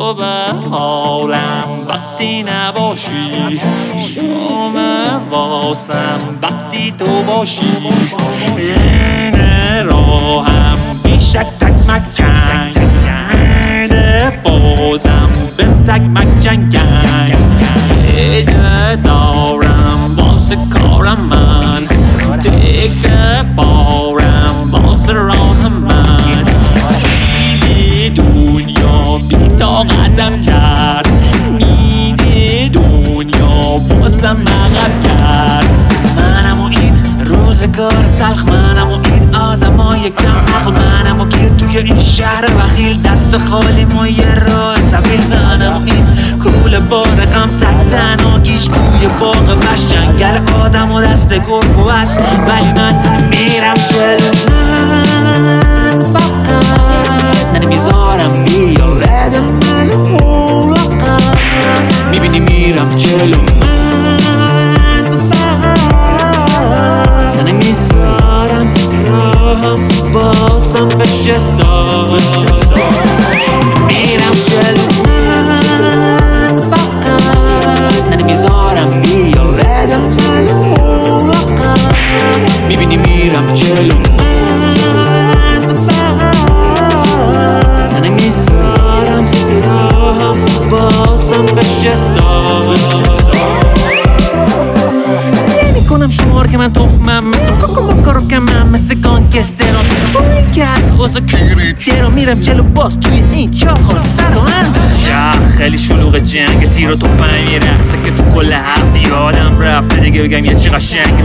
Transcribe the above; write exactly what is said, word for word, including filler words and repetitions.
تو به حالم وقتی نباشی، شام واسم وقتی تو باشی. این راهم بیشک تکمک جنگ، مرد بازم بهم تکمک جنگن. ایده دارم واسه کارم من، دیگه بارم واسه راه من. خیلی دنیا بی طاقتم کرد، میده دنیا واسه مقب کرد. منم و این روزگار تلخ، منم و این آدمای کم عقل، منم و گیر توی این شهر بخیل، دست خالی ما یه راه طویل. منم و این کول بارقم تک تنها گیشگوی باغ وحش، جنگل آدم و دست گرگ و بس، ولی من میرم جلو. من فقط نمیذارم بیارد منو وقت، میبینی میرم جلو. من فقط نمیذارم راهم باسم بشه سال، میرم جلو. من فقط نمیذارم بیاردم منو وقت، میبینی میرم جلو. من فقط نمیذارم راهم باسم بشه سال. کنم شمار که من تخمم، مثل کاکا مکارو که من مثل گانگسترام. با این که از اوزا کلیدرام میرم جلو باز توی این چاخال سر و هم شخ. خیلی شلوغ جنگ، تیر و توپن میرقصه که تو کل هفته یادم رفته دیگه بگم یه چی قشنگ.